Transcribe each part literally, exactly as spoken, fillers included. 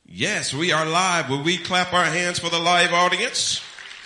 Yes, we are live. Will we clap our hands for the live audience?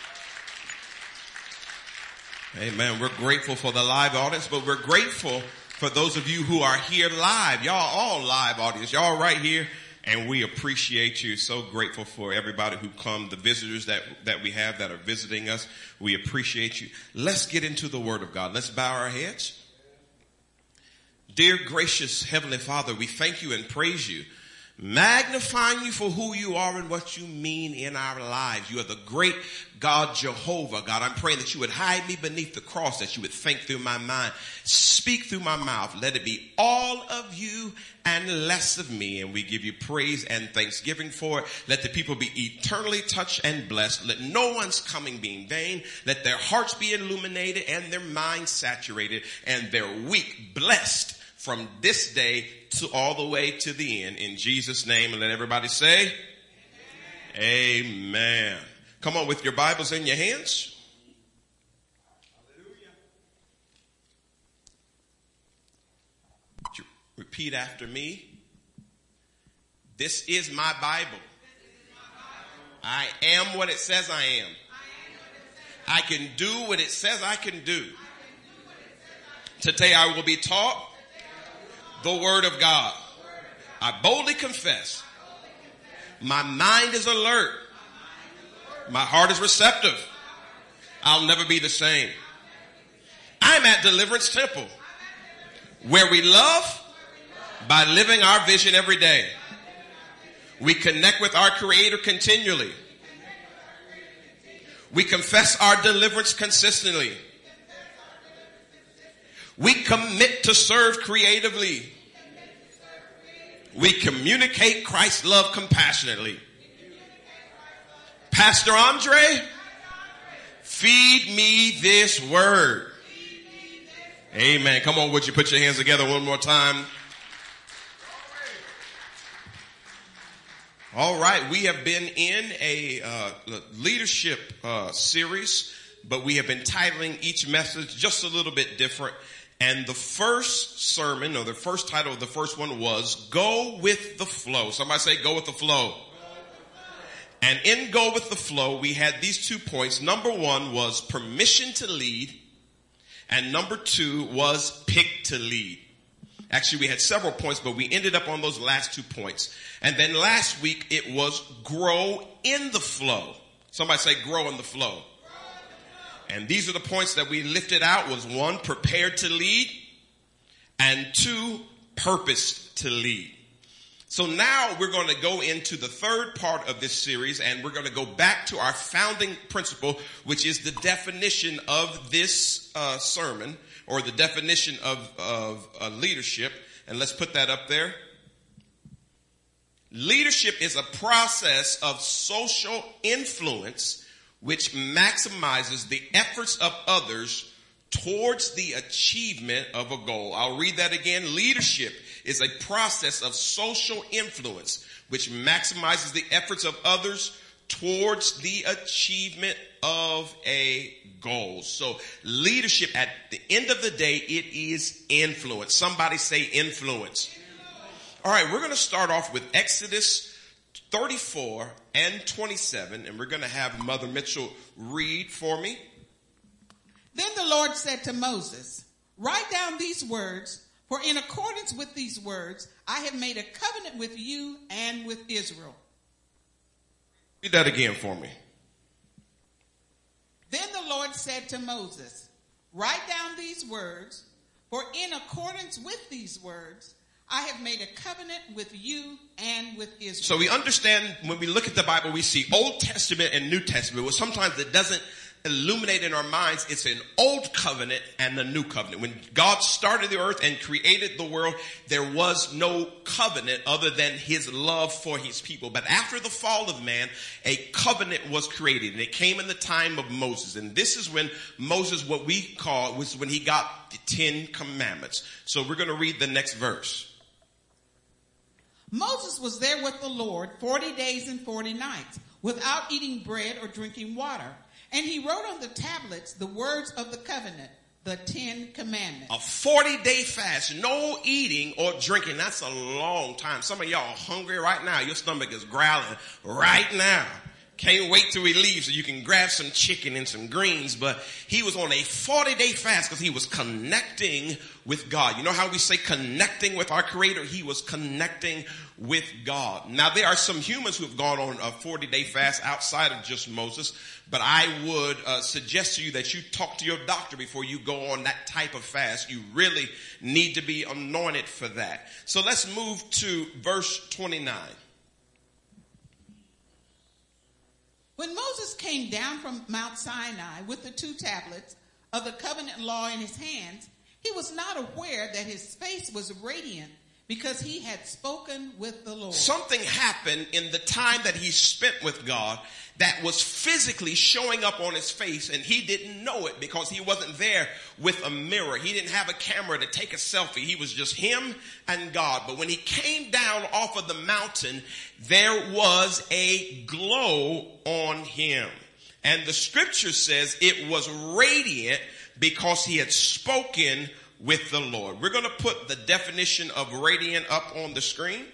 Amen. We're grateful for the live audience, but we're grateful for those of you who are here live. Y'all all live audience. Y'all right here. And we appreciate you. So grateful for everybody who come, the visitors that, that we have that are visiting us. We appreciate you. Let's get into the Word of God. Let's bow our heads. Dear gracious Heavenly Father, we thank you and praise you, magnifying you for who you are and what you mean in our lives. You are the great God Jehovah. God, I'm praying that you would hide me beneath the cross, that you would think through my mind, speak through my mouth. Let it be all of you and less of me. And we give you praise and thanksgiving for it. Let the people be eternally touched and blessed. Let no one's coming be in vain. Let their hearts be illuminated and their minds saturated and their week blessed from this day to all the way to the end. In Jesus' name. And let everybody say, Amen. Amen. Come on with your Bibles in your hands. Hallelujah. Would you repeat after me? This is my Bible. I am what it says I am. I can do what it says I can do. Today I will be taught the Word of God. I boldly confess. My mind is alert. My heart is receptive. I'll never be the same. I'm at Deliverance Temple, where we love by living our vision every day. We connect with our Creator continually. We confess our deliverance consistently. We commit to serve creatively. We communicate Christ's love compassionately. Pastor Andre, feed me this word. Amen. Come on, would you put your hands together one more time? All right, we have been in a uh, leadership uh, series, but we have been titling each message just a little bit different. And the first sermon, or the first title of the first one was Go with the Flow. Somebody say, Go with the Flow. And in Go with the Flow, we had these two points. Number one was permission to lead. And number two was pick to lead. Actually, we had several points, but we ended up on those last two points. And then last week, it was grow in the flow. Somebody say grow in the flow. And these are the points that we lifted out was one, prepared to lead, and two, purpose to lead. So now we're going to go into the third part of this series, and we're going to go back to our founding principle, which is the definition of this uh, sermon, or the definition of, of uh, leadership. And let's put that up there. Leadership is a process of social influence which maximizes the efforts of others towards the achievement of a goal. I'll read that again. Leadership is a process of social influence which maximizes the efforts of others towards the achievement of a goal. So leadership, at the end of the day, it is influence. Somebody say influence. All right, we're going to start off with Exodus thirty-four and twenty-seven, and we're going to have Mother Mitchell read for me. Then the Lord said to Moses, write down these words, for in accordance with these words, I have made a covenant with you and with Israel. Read that again for me. Then the Lord said to Moses, write down these words, for in accordance with these words, I have made a covenant with you and with Israel. So we understand when we look at the Bible, we see Old Testament and New Testament. Well, sometimes it doesn't illuminate in our minds. It's an old covenant and a new covenant. When God started the earth and created the world, there was no covenant other than his love for his people. But after the fall of man, a covenant was created, and it came in the time of Moses. And this is when Moses, what we call, was when he got the Ten Commandments. So we're going to read the next verse. Moses was there with the Lord forty days and forty nights without eating bread or drinking water. And he wrote on the tablets the words of the covenant, the Ten Commandments. A forty day fast, no eating or drinking. That's a long time. Some of y'all are hungry right now. Your stomach is growling right now. Can't wait till he leaves so you can grab some chicken and some greens. But he was on a forty day fast because he was connecting with God. You know how we say connecting with our Creator? He was connecting with God. Now, there are some humans who have gone on a forty day fast outside of just Moses. But I would uh, suggest to you that you talk to your doctor before you go on that type of fast. You really need to be anointed for that. So let's move to verse twenty-nine. When Moses came down from Mount Sinai with the two tablets of the covenant law in his hands, he was not aware that his face was radiant because he had spoken with the Lord. Something happened in the time that he spent with God that was physically showing up on his face, and he didn't know it because he wasn't there with a mirror. He didn't have a camera to take a selfie. He was just him and God. But when he came down off of the mountain, there was a glow on him. And the scripture says it was radiant because he had spoken with the Lord. We're going to put the definition of radiant up on the screen.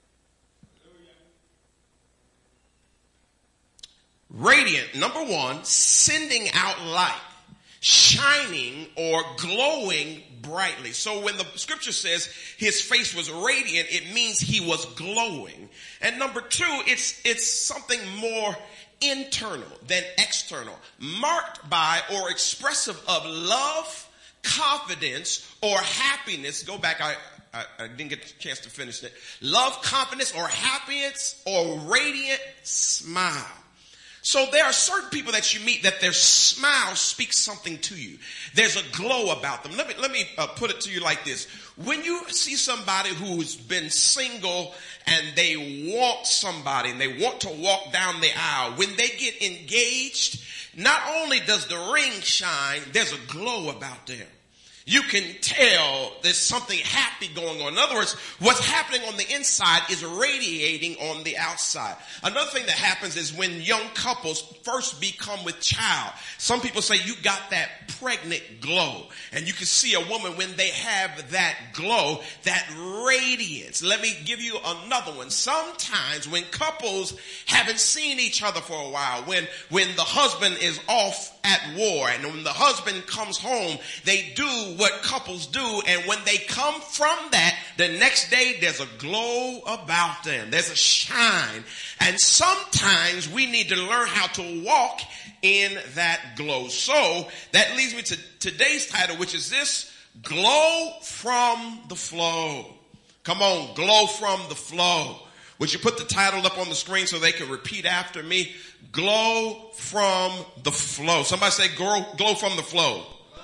Radiant, number one, sending out light, shining or glowing brightly. So when the scripture says his face was radiant, it means he was glowing. And number two, it's, it's something more internal than external, marked by or expressive of love, confidence, or happiness. Go back, I, I, I didn't get a chance to finish that. Love, confidence, or happiness, or radiant smile. So there are certain people that you meet that their smile speaks something to you. There's a glow about them. Let me, let me uh, put it to you like this. When you see somebody who's been single and they want somebody and they want to walk down the aisle, when they get engaged, not only does the ring shine, there's a glow about them. You can tell there's something happy going on. In other words, what's happening on the inside is radiating on the outside. Another thing that happens is when young couples first become with child, some people say you got that pregnant glow. And you can see a woman when they have that glow, that radiance. Let me give you another one. Sometimes when couples haven't seen each other for a while, when, when the husband is off at war and when the husband comes home, they do what couples do, and when they come from that, the next day there's a glow about them. There's a shine. And sometimes we need to learn how to walk in that glow. So that leads me to today's title, which is this: Glow from the Flow. Come on, glow from the flow. Would you put the title up on the screen so they can repeat after me? Glow from the flow. Somebody say glow, glow from the flow.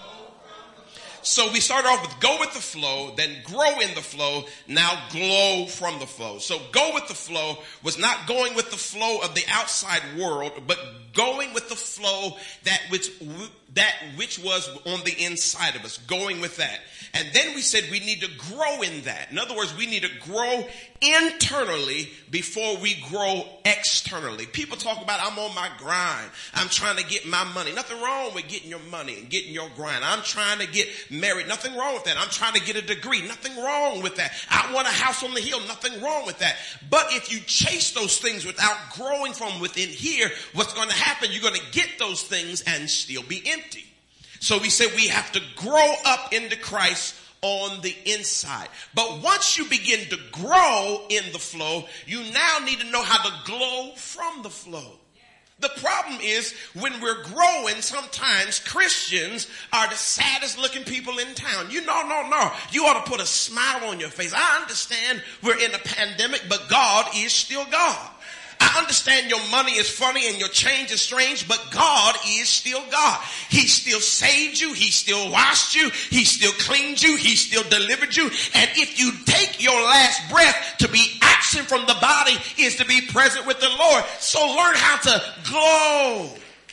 So we start off with go with the flow, then grow in the flow, now glow from the flow. So go with the flow was not going with the flow of the outside world, but going with the flow that which that which was on the inside of us, going with that. And then we said we need to grow in that. In other words, we need to grow internally before we grow externally. People talk about, I'm on my grind. I'm trying to get my money. Nothing wrong with getting your money and getting your grind. I'm trying to get married. Nothing wrong with that. I'm trying to get a degree. Nothing wrong with that. I want a house on the hill. Nothing wrong with that. But if you chase those things without growing from within here, what's going to happen? You're going to get those things and still be empty. So we said we have to grow up into Christ on the inside. But once you begin to grow in the flow, you now need to know how to glow from the flow. The problem is when we're growing, sometimes Christians are the saddest looking people in town. You know, no, no. You ought to put a smile on your face. I understand we're in a pandemic, but God is still God. I understand your money is funny and your change is strange, but God is still God. He still saved you. He still washed you. He still cleaned you. He still delivered you. And if you take your last breath, to be absent from the body is to be present with the Lord. So learn how to glow,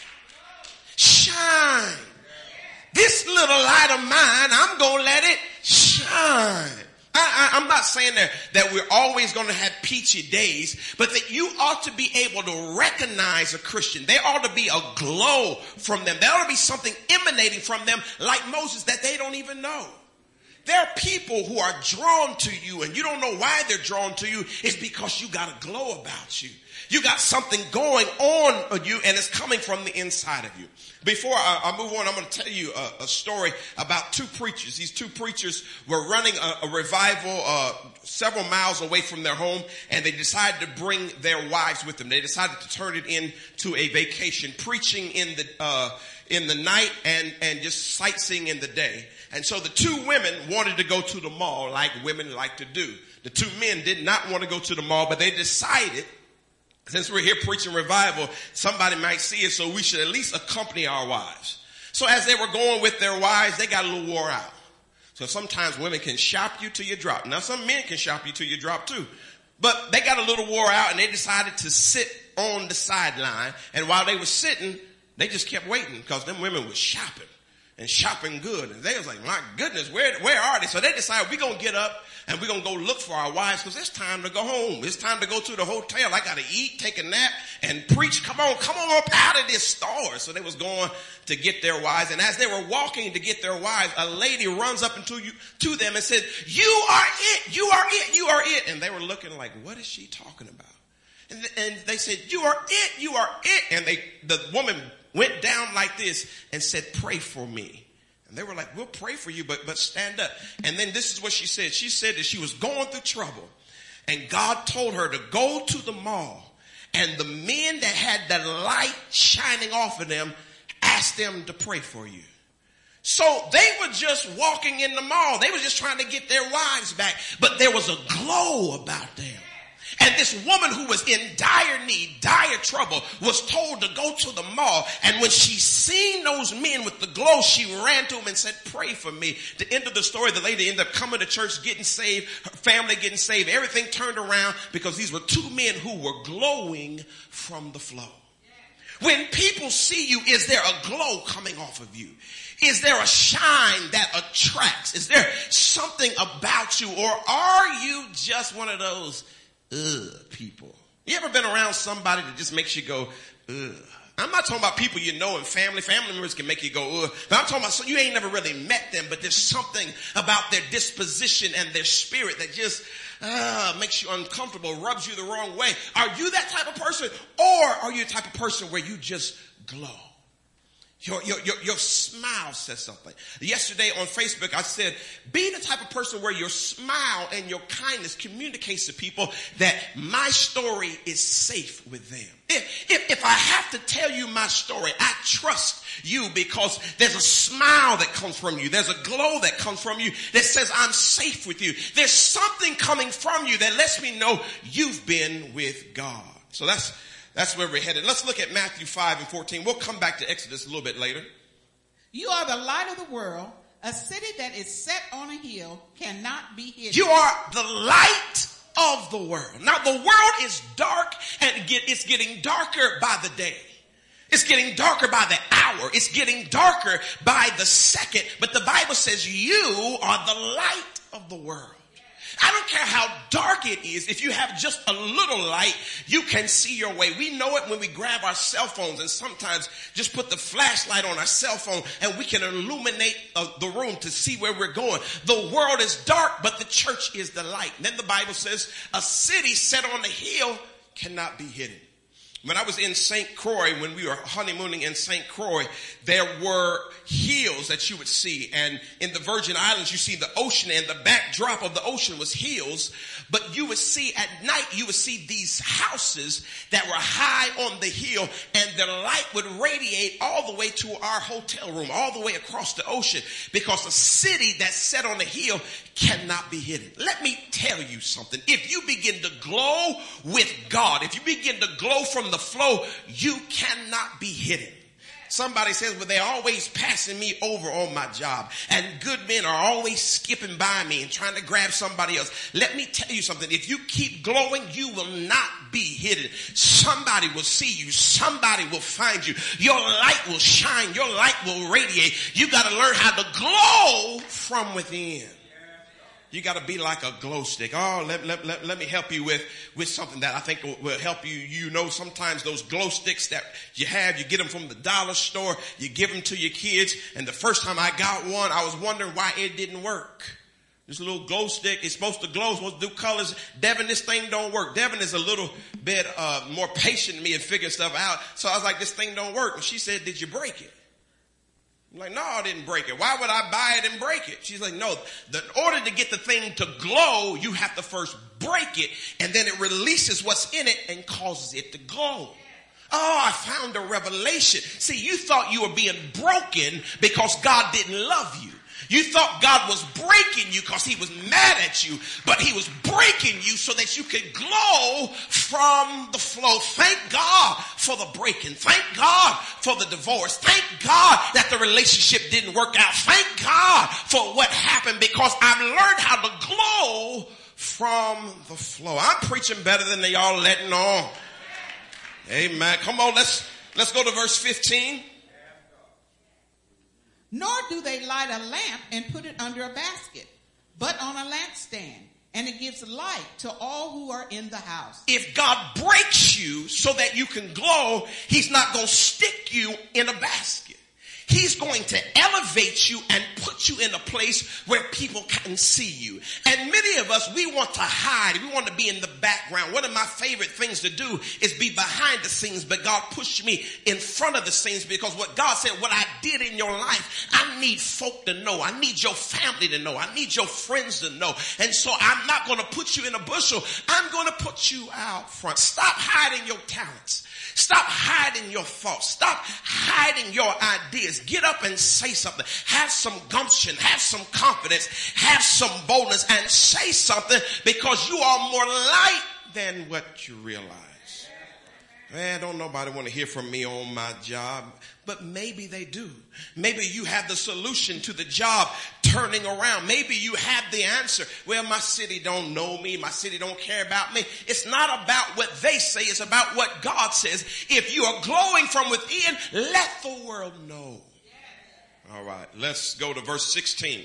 shine. This little light of mine, I'm going to let it shine. I, I, I'm not saying that, that we're always going to have peachy days, but that you ought to be able to recognize a Christian. There ought to be a glow from them. There ought to be something emanating from them like Moses that they don't even know. There are people who are drawn to you and you don't know why they're drawn to you. It's because you got a glow about you. You got something going on with you and it's coming from the inside of you. Before I, I move on, I'm going to tell you a, a story about two preachers. These two preachers were running a, a revival uh, several miles away from their home, and they decided to bring their wives with them. They decided to turn it into a vacation, preaching in the uh, in the night and, and just sightseeing in the day. And so the two women wanted to go to the mall like women like to do. The two men did not want to go to the mall, but they decided, since we're here preaching revival, somebody might see it, so we should at least accompany our wives. So as they were going with their wives, they got a little wore out. So sometimes women can shop you till you drop. Now some men can shop you till you drop too. But they got a little wore out and they decided to sit on the sideline. And while they were sitting, they just kept waiting because them women were shopping and shopping good. And they was like, my goodness, where, where are they? So they decided we're going to get up and we're going to go look for our wives because it's time to go home. It's time to go to the hotel. I got to eat, take a nap, and preach. Come on, come on up out of this store. So they was going to get their wives. And as they were walking to get their wives, a lady runs up into you, to them and said, you are it, you are it, you are it. And they were looking like, what is she talking about? And, and they said, you are it, you are it. And they, the woman went down like this and said, pray for me. And they were like, we'll pray for you, but, but stand up. And then this is what she said. She said that she was going through trouble and God told her to go to the mall, and the men that had the light shining off of them asked them to pray for you. So they were just walking in the mall. They were just trying to get their wives back, but there was a glow about them. And this woman who was in dire need, dire trouble, was told to go to the mall. And when she seen those men with the glow, she ran to them and said, pray for me. The end of the story, the lady ended up coming to church, getting saved, her family getting saved. Everything turned around because these were two men who were glowing from the flow. When people see you, is there a glow coming off of you? Is there a shine that attracts? Is there something about you? Or are you just one of those ugh people? You ever been around somebody that just makes you go, ugh? I'm not talking about people you know and family. Family members can make you go, ugh. But I'm talking about, so you ain't never really met them, but there's something about their disposition and their spirit that just uh, makes you uncomfortable, rubs you the wrong way. Are you that type of person? Or are you the type of person where you just glow? Your, your, your, your smile says something. Yesterday on Facebook, I said, be the type of person where your smile and your kindness communicates to people that my story is safe with them. If, if, if I have to tell you my story, I trust you because there's a smile that comes from you. There's a glow that comes from you that says I'm safe with you. There's something coming from you that lets me know you've been with God. So that's That's where we're headed. Let's look at Matthew five and fourteen. We'll come back to Exodus a little bit later. You are the light of the world. A city that is set on a hill cannot be hidden. You are the light of the world. Now the world is dark and it's getting darker by the day. It's getting darker by the hour. It's getting darker by the second. But the Bible says you are the light of the world. I don't care how dark it is. If you have just a little light, you can see your way. We know it when we grab our cell phones and sometimes just put the flashlight on our cell phone and we can illuminate uh, the room to see where we're going. The world is dark, but the church is the light. And then the Bible says a city set on a hill cannot be hidden. When I was in Saint Croix, when we were honeymooning in Saint Croix, there were hills that you would see. And in the Virgin Islands, you see the ocean, and the backdrop of the ocean was hills. But you would see at night, you would see these houses that were high on the hill, and the light would radiate all the way to our hotel room, all the way across the ocean, because a city that's set on a hill cannot be hidden. Let me tell you something. If you begin to glow with God, if you begin to glow from the flow, you cannot be hidden. Somebody says, well, they're always passing me over on my job, and good men are always skipping by me and trying to grab somebody else. Let me tell you something. If you keep glowing, you will not be hidden. Somebody will see you. Somebody will find you. Your light will shine. Your light will radiate. You got to learn how to glow from within. You got to be like a glow stick. Oh, let, let, let, let me help you with, with something that I think will, will help you. You know, sometimes those glow sticks that you have, you get them from the dollar store, you give them to your kids. And the first time I got one, I was wondering why it didn't work. This little glow stick is supposed to glow, supposed to do colors. Devin, this thing don't work. Devin is a little bit uh, more patient than me and figuring stuff out. So I was like, this thing don't work. And she said, did you break it? I'm like, no, I didn't break it. Why would I buy it and break it? She's like, no, the, in order to get the thing to glow, you have to first break it, and then it releases what's in it and causes it to glow. Oh, I found a revelation. See, you thought you were being broken because God didn't love you. You thought God was breaking you because he was mad at you, but he was breaking you so that you could glow from the flow. Thank God for the breaking. Thank God for the divorce. Thank God that the relationship didn't work out. Thank God for what happened, because I've learned how to glow from the flow. I'm preaching better than they all letting on. Amen. Come on, let's, let's go to verse fifteen. Nor do they light a lamp and put it under a basket, but on a lampstand, and it gives light to all who are in the house. If God breaks you so that you can glow, he's not going to stick you in a basket. He's going to elevate you and put you in a place where people can see you. And many of us, we want to hide. We want to be in the background. One of my favorite things to do is be behind the scenes, but God pushed me in front of the scenes, because what God said, what I did in your life, I need folk to know. I need your family to know. I need your friends to know. And so I'm not going to put you in a bushel. I'm going to put you out front. Stop hiding your talents. Stop hiding your thoughts. Stop hiding your ideas. Get up and say something. Have some gumption. Have some confidence. Have some boldness and say something, because you are more light than what you realize. Man, don't nobody want to hear from me on my job, but maybe they do. Maybe you have the solution to the job turning around. Maybe you have the answer. Well, my city don't know me. My city don't care about me. It's not about what they say. It's about what God says. If you are glowing from within, let the world know. All right, let's go to verse sixteen.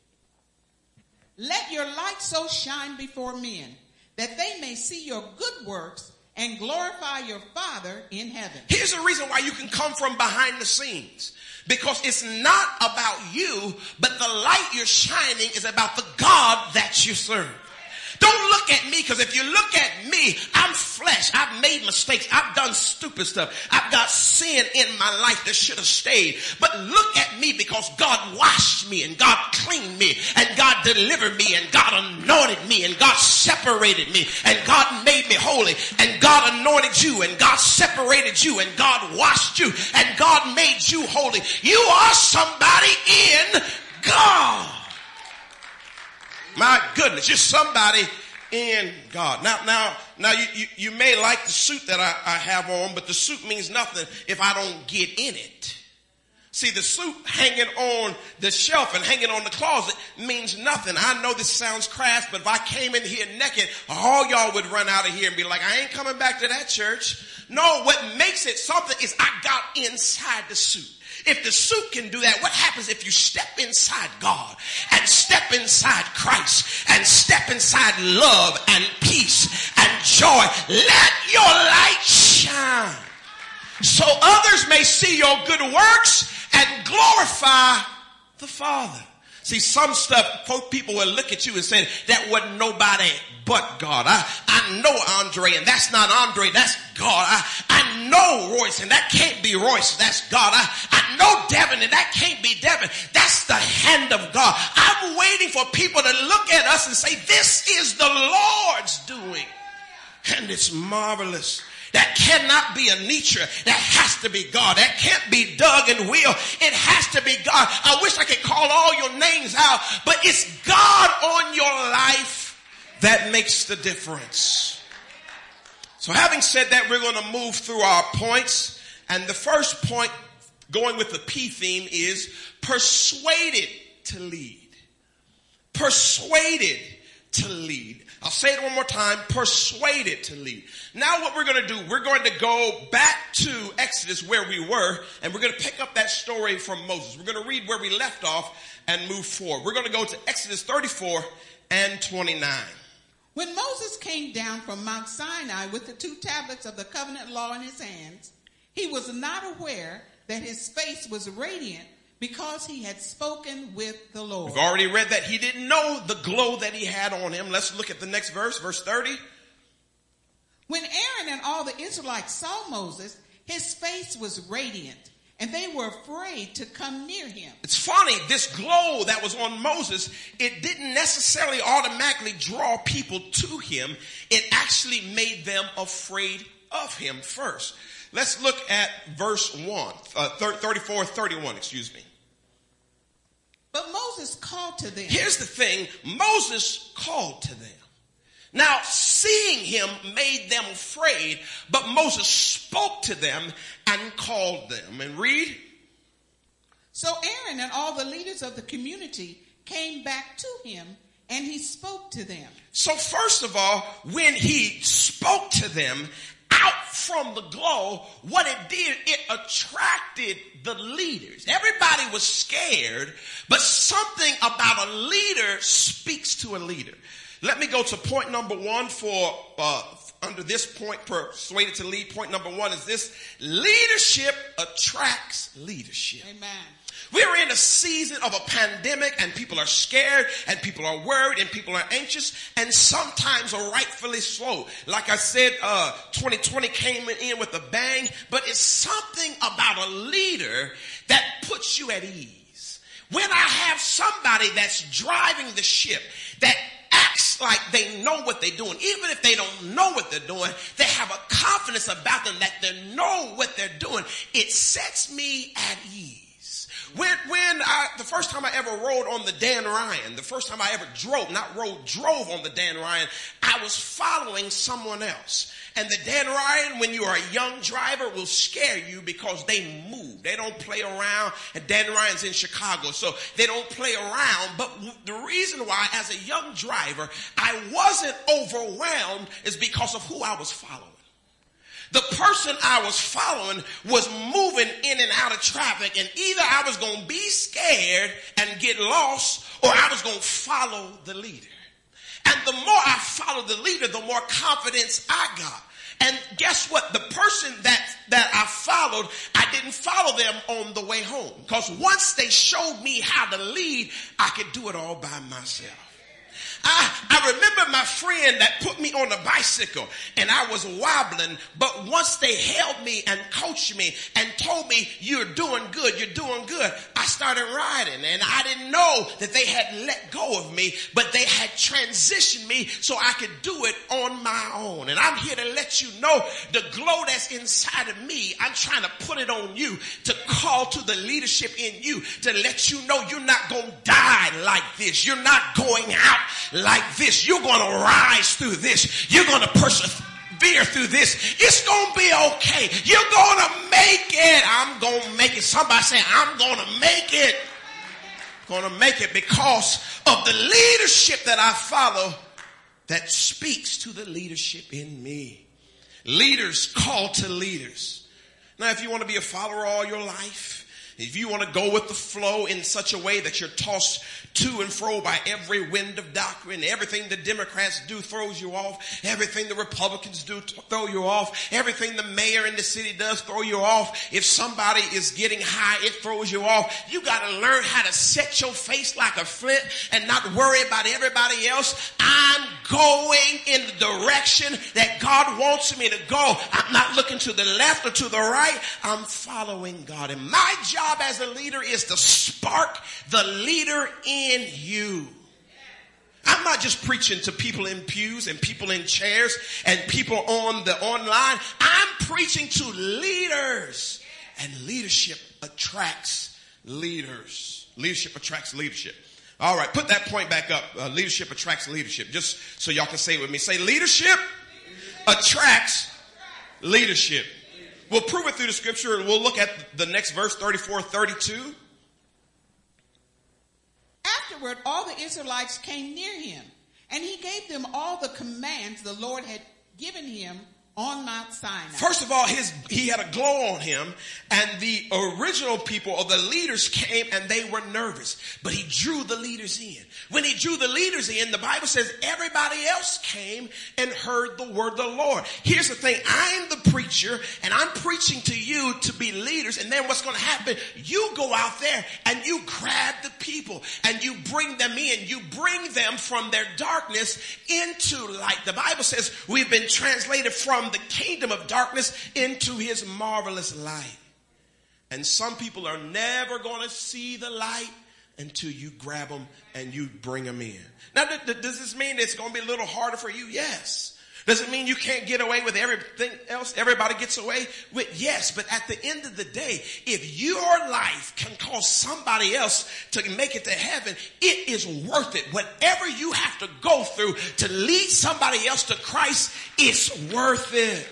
Let your light so shine before men that they may see your good works and glorify your Father in heaven. Here's the reason why you can come from behind the scenes. Because it's not about you, but the light you're shining is about the God that you serve. Don't look at me, because if you look at me, I'm flesh. I've made mistakes. I've done stupid stuff. I've got sin in my life that should have stayed. But look at me, because God washed me and God cleaned me and God delivered me and God anointed me and God separated me and God made me holy and God anointed you and God separated you and God washed you and God made you holy. You are somebody in God. My goodness, you're somebody in God. Now, now, now you, you, you may like the suit that I, I have on, but the suit means nothing if I don't get in it. See, the suit hanging on the shelf and hanging on the closet means nothing. I know this sounds crass, but if I came in here naked, all y'all would run out of here and be like, I ain't coming back to that church. No, what makes it something is I got inside the suit. If the suit can do that, what happens if you step inside God and step inside Christ and step inside love and peace and joy? Let your light shine so others may see your good works and glorify the Father. See, some stuff, folk, people will look at you and say, that wasn't nobody but God. I, I know Andre, and that's not Andre, that's God. I, I know Royce, and that can't be Royce, that's God. I, I know Devin, and that can't be Devin. That's the hand of God. I'm waiting for people to look at us and say, this is the Lord's doing. And it's marvelous. That cannot be Anitra. That has to be God. That can't be Doug and Will. It has to be God. I wish I could call all your names out, but it's God on your life that makes the difference. So having said that, we're going to move through our points. And the first point, going with the P theme, is persuaded to lead. Persuaded to lead. I'll say it one more time. Persuaded to lead. Now what we're going to do, we're going to go back to Exodus where we were, and we're going to pick up that story from Moses. We're going to read where we left off and move forward. We're going to go to Exodus thirty-four and twenty-nine. When Moses came down from Mount Sinai with the two tablets of the covenant law in his hands, he was not aware that his face was radiant because he had spoken with the Lord. We've already read that. He didn't know the glow that he had on him. Let's look at the next verse, verse thirty. When Aaron and all the Israelites saw Moses, his face was radiant, and they were afraid to come near him. It's funny, this glow that was on Moses, it didn't necessarily automatically draw people to him. It actually made them afraid of him first. Let's look at verse one, uh, thirty-four, thirty-one, excuse me. But Moses called to them. Here's the thing, Moses called to them. Now, seeing him made them afraid, but Moses spoke to them and called them. And read. So Aaron and all the leaders of the community came back to him, and he spoke to them. So first of all, when he spoke to them, out from the glow, what it did, it attracted the leaders. Everybody was scared, but something about a leader speaks to a leader. Let me go to point number one for, uh, under this point, persuaded to lead. Point number one is this: leadership attracts leadership. Amen. We're in a season of a pandemic, and people are scared, and people are worried, and people are anxious, and sometimes are rightfully so. Like I said, uh, twenty twenty came in with a bang, but it's something about a leader that puts you at ease. When I have somebody that's driving the ship, that acts like they know what they're doing, even if they don't know what they're doing, they have a confidence about them that they know what they're doing. It sets me at ease. When, when I, the first time I ever rode on the Dan Ryan, the first time I ever drove, not rode, drove on the Dan Ryan, I was following someone else. And the Dan Ryan, when you are a young driver, will scare you because they move. They don't play around. And Dan Ryan's in Chicago, so they don't play around. But the reason why, as a young driver, I wasn't overwhelmed is because of who I was following. The person I was following was moving in and out of traffic, and either I was going to be scared and get lost, or I was going to follow the leader. And the more I followed the leader, the more confidence I got. And guess what? The person that, that I followed, I didn't follow them on the way home. Because once they showed me how to lead, I could do it all by myself. I, I remember my friend that put me on a bicycle, and I was wobbling, but once they held me and coached me and told me, you're doing good, you're doing good, I started riding. And I didn't know that they had let go of me, but they had transitioned me so I could do it on my own. And I'm here to let you know the glow that's inside of me, I'm trying to put it on you, to call to the leadership in you, to let you know you're not going to die like this. You're not going out like this. You're going to rise through this. You're going to persevere through this. It's going to be okay. You're going to make it. I'm going to make it. Somebody say, I'm going to make it. I'm going to make it because of the leadership that I follow that speaks to the leadership in me. Leaders call to leaders. Now, if you want to be a follower all your life, if you want to go with the flow in such a way that you're tossed to and fro by every wind of doctrine, everything the Democrats do throws you off, everything the Republicans do throw you off, everything the mayor in the city does throw you off. If somebody is getting high, it throws you off. You got to learn how to set your face like a flint and not worry about everybody else. I'm going in the direction that God wants me to go. I'm not looking to the left or to the right. I'm following God. And my job as a leader is to spark the leader in you. I'm not just preaching to people in pews and people in chairs and people on the online. I'm preaching to leaders, and leadership attracts leaders. Leadership attracts leadership. All right, put that point back up. Uh, leadership attracts leadership. Just so y'all can say it with me. Say, leadership attracts leadership. We'll prove it through the scripture, and we'll look at the next verse, thirty-four, thirty-two. Afterward, all the Israelites came near him, and he gave them all the commands the Lord had given him on Mount Sinai. First of all, his, he had a glow on him, and the original people or the leaders came and they were nervous, but he drew the leaders in. When he drew the leaders in, the Bible says everybody else came and heard the word of the Lord. Here's the thing. I'm the preacher and I'm preaching to you to be leaders. And then what's going to happen? You go out there and you grab the people and you bring them in. You bring them from their darkness into light. The Bible says we've been translated from the kingdom of darkness into his marvelous light. And some people are never going to see the light until you grab them and you bring them in. Now, th- th- does this mean it's going to be a little harder for you? Yes. Does it mean you can't get away with everything else everybody gets away with? Yes. But at the end of the day, if your life can cause somebody else to make it to heaven, it is worth it. Whatever you have to go through to lead somebody else to Christ, it's worth it.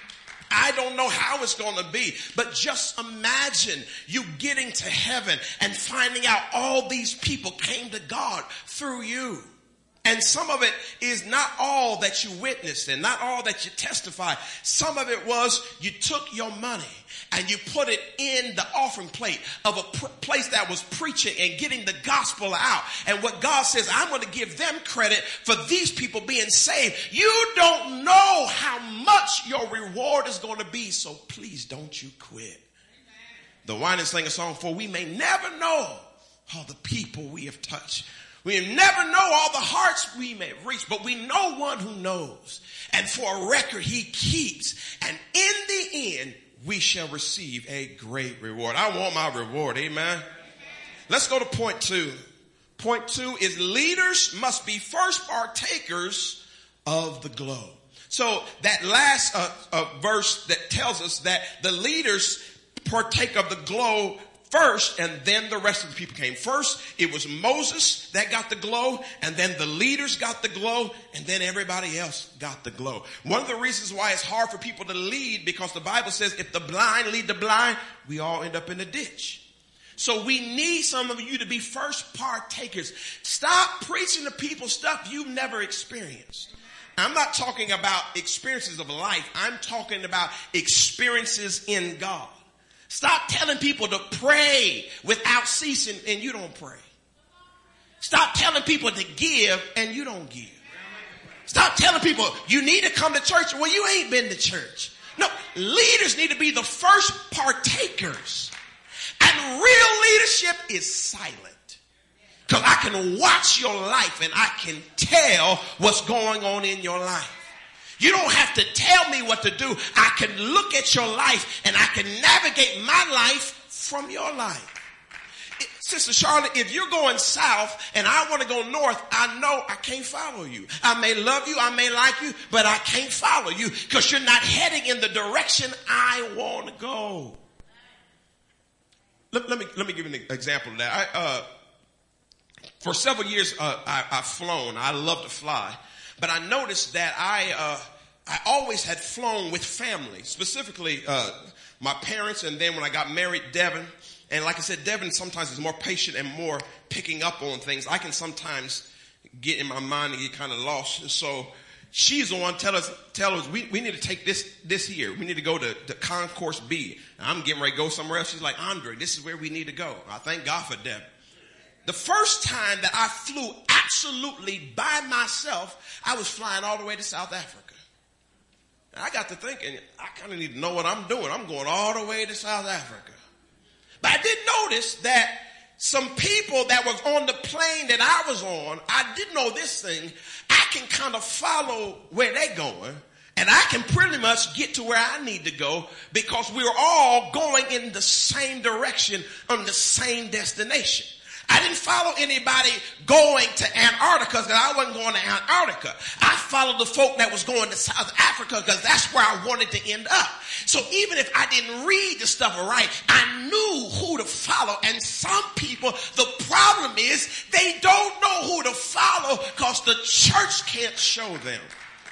I don't know how it's going to be, but just imagine you getting to heaven and finding out all these people came to God through you. And some of it is not all that you witnessed and not all that you testified. Some of it was you took your money and you put it in the offering plate of a pr- place that was preaching and getting the gospel out. And what God says, I'm going to give them credit for these people being saved. You don't know how much your reward is going to be, so please don't you quit. Amen. The Winans sang a song, for we may never know all the people we have touched. We never know all the hearts we may have reached, but we know one who knows. And for a record he keeps. And in the end, we shall receive a great reward. I want my reward. Amen. Let's go to point two. Point two is leaders must be first partakers of the glow. So that last uh, uh, verse that tells us that the leaders partake of the glow first, and then the rest of the people came. First, it was Moses that got the glow, and then the leaders got the glow, and then everybody else got the glow. One of the reasons why it's hard for people to lead, because the Bible says if the blind lead the blind, we all end up in the ditch. So we need some of you to be first partakers. Stop preaching to people stuff you've never experienced. I'm not talking about experiences of life. I'm talking about experiences in God. Stop telling people to pray without ceasing and you don't pray. Stop telling people to give and you don't give. Stop telling people you need to come to church. Well, you ain't been to church. No, leaders need to be the first partakers. And real leadership is silent. Because I can watch your life and I can tell what's going on in your life. You don't have to tell me what to do. I can look at your life and I can navigate my life from your life. Sister Charlotte, if you're going south and I want to go north, I know I can't follow you. I may love you, I may like you, but I can't follow you because you're not heading in the direction I want to go. Let, let me let me give you an example of that. I, uh, for several years, uh, I, I've flown. I love to fly. But I noticed that I, uh, I always had flown with family, specifically, uh, my parents. And then when I got married, Devin, and like I said, Devin sometimes is more patient and more picking up on things. I can sometimes get in my mind and get kind of lost. And so she's the one tell us, tell us we, we need to take this, this here. We need to go to, to Concourse B. And I'm getting ready to go somewhere else. She's like, Andre, this is where we need to go. I thank God for Devin. The first time that I flew absolutely by myself, I was flying all the way to South Africa. And I got to thinking, I kind of need to know what I'm doing. I'm going all the way to South Africa. But I did notice that some people that was on the plane that I was on, I did know this thing. I can kind of follow where they're going. And I can pretty much get to where I need to go because we're all going in the same direction on the same destination. I didn't follow anybody going to Antarctica because I wasn't going to Antarctica. I followed the folk that was going to South Africa because that's where I wanted to end up. So even if I didn't read the stuff right, I knew who to follow. And some people, the problem is they don't know who to follow because the church can't show them.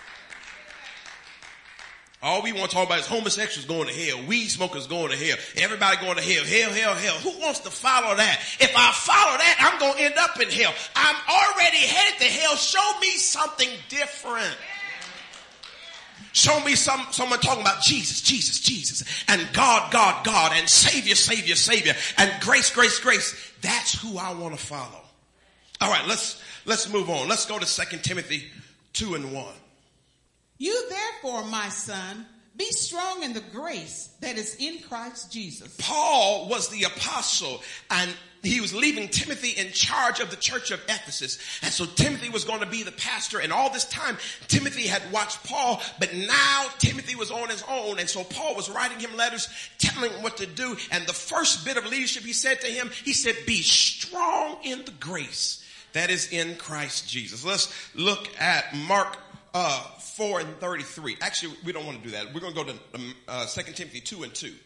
All we want to talk about is homosexuals going to hell, weed smokers going to hell, everybody going to hell, hell, hell, hell. Who wants to follow that? If I follow that, I'm going to end up in hell. I'm already headed to hell. Show me something different. Show me some, someone talking about Jesus, Jesus, Jesus, and God, God, God, and Savior, Savior, Savior, and grace, grace, grace. That's who I want to follow. All right, let's, let's move on. Let's go to Second Timothy two and one. You therefore, my son, be strong in the grace that is in Christ Jesus. Paul was the apostle, and he was leaving Timothy in charge of the church of Ephesus. And so Timothy was going to be the pastor. And all this time, Timothy had watched Paul, but now Timothy was on his own. And so Paul was writing him letters, telling him what to do. And the first bit of leadership he said to him, he said, be strong in the grace that is in Christ Jesus. Let's look at Mark uh, four and thirty-three. Actually, we don't want to do that. We're going to go to um, uh, Second Timothy two and two.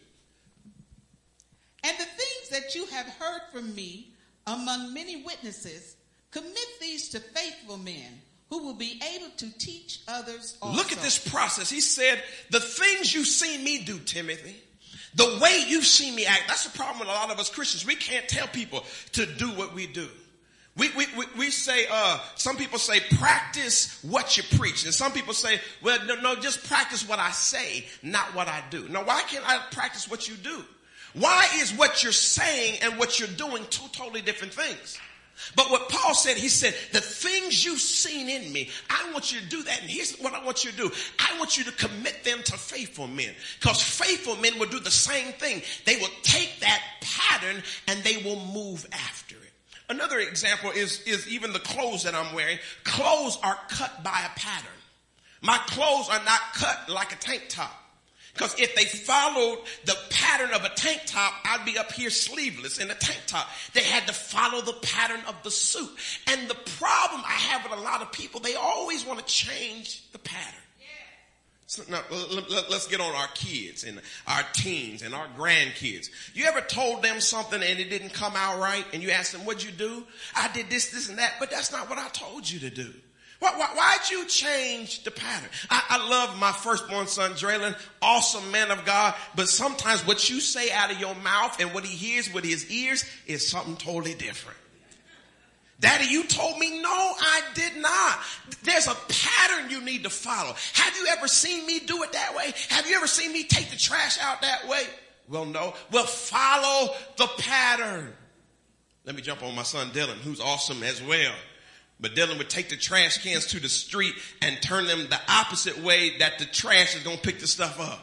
And the things that you have heard from me among many witnesses, commit these to faithful men who will be able to teach others also. Look at this process. He said, the things you've seen me do, Timothy, the way you've seen me act, that's the problem with a lot of us Christians. We can't tell people to do what we do. We, we, we, we say, uh, some people say, practice what you preach. And some people say, well, no, no, just practice what I say, not what I do. Now, why can't I practice what you do? Why is what you're saying and what you're doing two totally different things? But what Paul said, he said, the things you've seen in me, I want you to do that. And here's what I want you to do. I want you to commit them to faithful men. Because faithful men will do the same thing. They will take that pattern and they will move after it. Another example is, is even the clothes that I'm wearing. Clothes are cut by a pattern. My clothes are not cut like a tank top. Because if they followed the pattern of a tank top, I'd be up here sleeveless in a tank top. They had to follow the pattern of the suit. And the problem I have with a lot of people, they always want to change the pattern. So now, let's get on our kids and our teens and our grandkids. You ever told them something and it didn't come out right? And you asked them, what'd you do? I did this, this, and that. But that's not what I told you to do. Why, why, why'd you change the pattern? I, I love my firstborn son, Draylon, awesome man of God. But sometimes what you say out of your mouth and what he hears with his ears is something totally different. Daddy, you told me no, I did not. There's a pattern you need to follow. Have you ever seen me do it that way? Have you ever seen me take the trash out that way? Well, no. Well, follow the pattern. Let me jump on my son, Dylan, who's awesome as well. But Dylan would take the trash cans to the street and turn them the opposite way that the trash is going to pick the stuff up.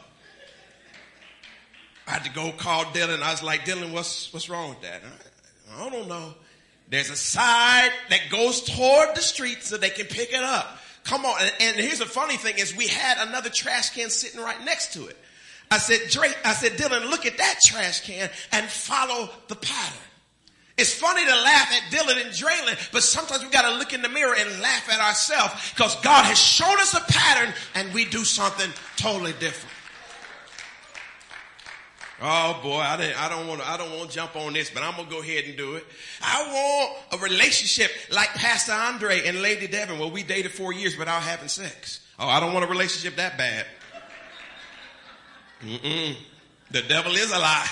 I had to go call Dylan. I was like, Dylan, what's, what's wrong with that? I, I don't know. There's a side that goes toward the street so they can pick it up. Come on. And, and here's the funny thing is we had another trash can sitting right next to it. I said, Drake, I said, Dylan, look at that trash can and follow the pattern. It's funny to laugh at Dylan and Draylon, but sometimes we got to look in the mirror and laugh at ourselves because God has shown us a pattern and we do something totally different. Oh boy, I didn't, I don't want to, I don't want to jump on this, but I'm going to go ahead and do it. I want a relationship like Pastor Andre and Lady Devin. Well, we dated four years without having sex. Oh, I don't want a relationship that bad. Mm-mm. The devil is a lie.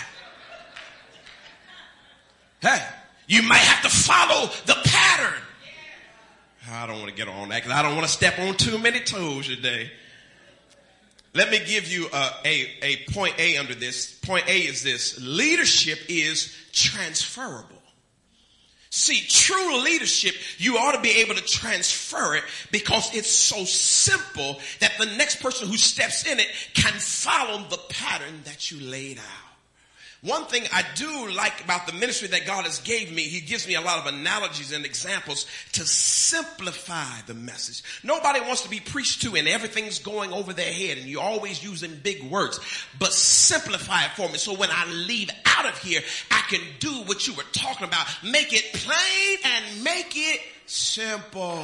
Hey, you might have to follow the pattern. I don't want to get on that because I don't want to step on too many toes today. Let me give you a, a, a point A under this. Point A is this. Leadership is transferable. See, true leadership, you ought to be able to transfer it because it's so simple that the next person who steps in it can follow the pattern that you laid out. One thing I do like about the ministry that God has gave me, he gives me a lot of analogies and examples to simplify the message. Nobody wants to be preached to and everything's going over their head and you're always using big words, but simplify it for me. So when I leave out of here, I can do what you were talking about. Make it plain and make it simple.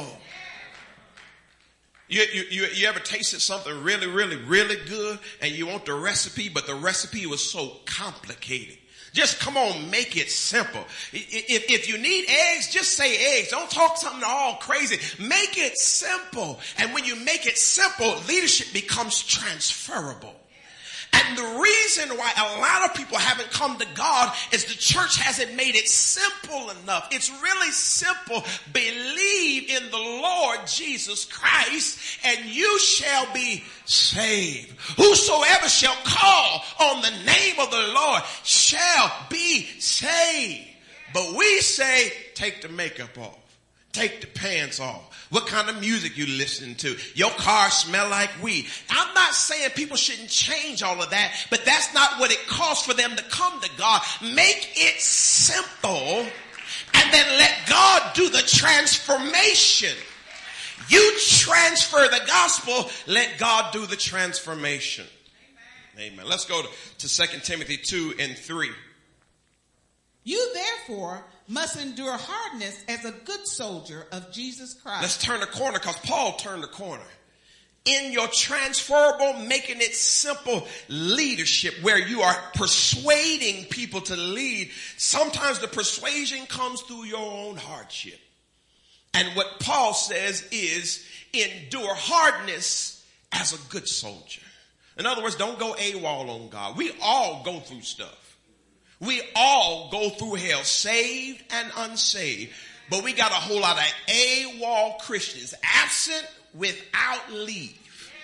You, you, you, you ever tasted something really, really, really good and you want the recipe, but the recipe was so complicated? Just come on, make it simple. If, if you need eggs, just say eggs. Don't talk something all crazy. Make it simple. And when you make it simple, leadership becomes transferable. And the reason why a lot of people haven't come to God is the church hasn't made it simple enough. It's really simple. Believe in the Lord Jesus Christ and you shall be saved. Whosoever shall call on the name of the Lord shall be saved. But we say, take the makeup off. Take the pants off. What kind of music you listen to? Your car smell like weed. I'm not saying people shouldn't change all of that, but that's not what it costs for them to come to God. Make it simple and then let God do the transformation. You transfer the gospel, let God do the transformation. Amen. Amen. Let's go to, to Second Timothy two and three. You therefore must endure hardness as a good soldier of Jesus Christ. Let's turn the corner because Paul turned the corner. In your transferable, making it simple leadership where you are persuading people to lead, sometimes the persuasion comes through your own hardship. And what Paul says is endure hardness as a good soldier. In other words, don't go AWOL on God. We all go through stuff. We all go through hell, saved and unsaved. But we got a whole lot of AWOL Christians, absent without leave.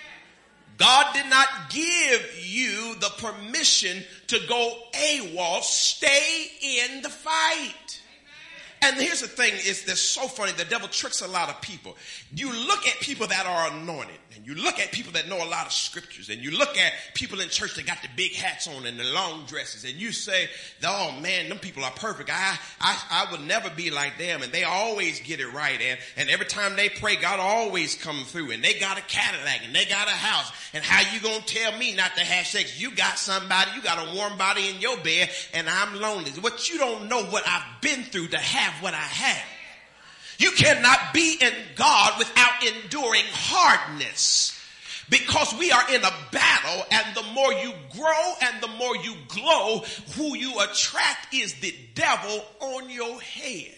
God did not give you the permission to go AWOL. Stay in the fight. And here's the thing, is that's so funny. The devil tricks a lot of people. You look at people that are anointed, and you look at people that know a lot of scriptures, and you look at people in church that got the big hats on and the long dresses, and you say, oh man, them people are perfect. I, I, I would never be like them, and they always get it right. And, and every time they pray, God always come through, and they got a Cadillac, and they got a house. And how you gonna tell me not to have sex? You got somebody, you got a warm body in your bed, and I'm lonely. What you don't know what I've been through to have what I have. You cannot be in God without enduring hardness, because we are in a battle, and the more you grow and the more you glow, who you attract is the devil on your head.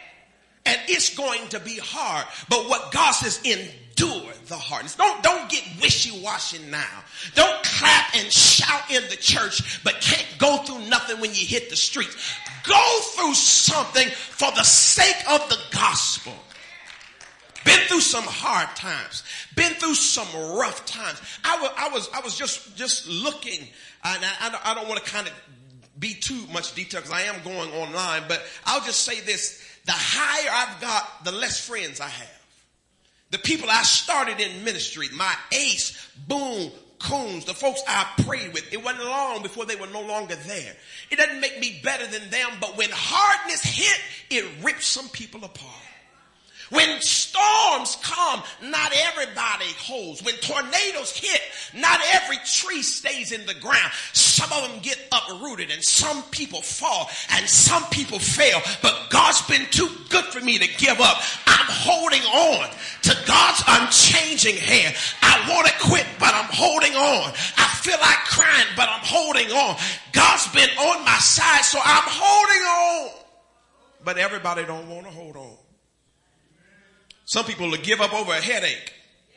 And it's going to be hard. But what God says, endure the hardness. Don't, don't get wishy-washy now. Don't clap and shout in the church, but can't go through nothing when you hit the streets. Go through something for the sake of the gospel. Been through some hard times. Been through some rough times. I was, I was, I was just, just looking, and I, I don't want to kind of be too much detail because I am going online, but I'll just say this. The higher I've got, the less friends I have. The people I started in ministry, my ace, Boone, Coons, the folks I prayed with, it wasn't long before they were no longer there. It doesn't make me better than them, but when hardness hit, it rips some people apart. When storms come, not everybody holds. When tornadoes hit, not every tree stays in the ground. Some of them get uprooted, and some people fall, and some people fail. But God's been too good for me to give up. I'm holding on to God's unchanging hand. I want to quit, but I'm holding on. I feel like crying, but I'm holding on. God's been on my side, so I'm holding on. But everybody don't want to hold on. Some people will give up over a headache.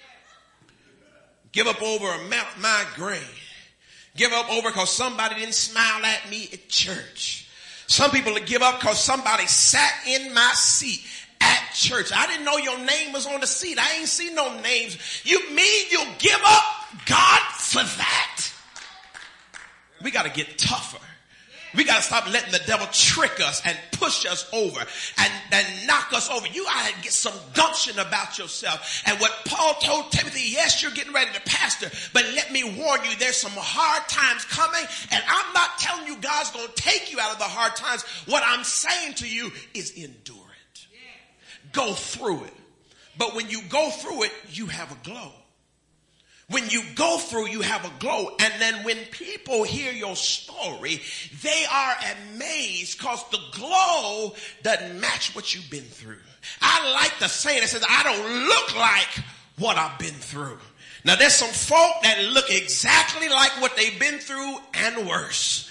Give up over a migraine. Give up over because somebody didn't smile at me at church. Some people will give up because somebody sat in my seat at church. I didn't know your name was on the seat. I ain't seen no names. You mean you'll give up God for that? We got to get tougher. We got to stop letting the devil trick us and push us over and, and knock us over. You got to get some gumption about yourself. And what Paul told Timothy, yes, you're getting ready to pastor, but let me warn you, there's some hard times coming. And I'm not telling you God's going to take you out of the hard times. What I'm saying to you is endure it. Go through it. But when you go through it, you have a glow. When you go through, you have a glow. And then when people hear your story, they are amazed because the glow doesn't match what you've been through. I like the saying that says, I don't look like what I've been through. Now there's some folk that look exactly like what they've been through and worse.